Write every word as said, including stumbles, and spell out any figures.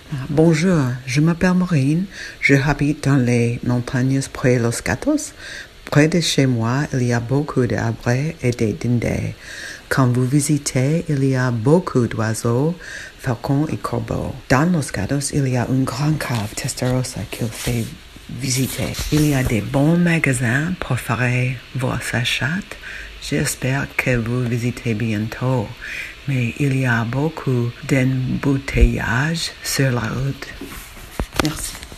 Bonjour, je m'appelle Maureen, je habite dans les montagnes près de Los Gatos. Près de chez moi, il y a beaucoup d'arbres et de dindés. Quand vous visitez, il y a beaucoup d'oiseaux, falcons et corbeaux. Dans Los Gatos, il y a une grande cave Testarossa qu'il fait visiter. Il y a des bons magasins pour faire vos achats. J'espère que vous visitez bientôt, mais il y a beaucoup d'embouteillages sur la route. Merci.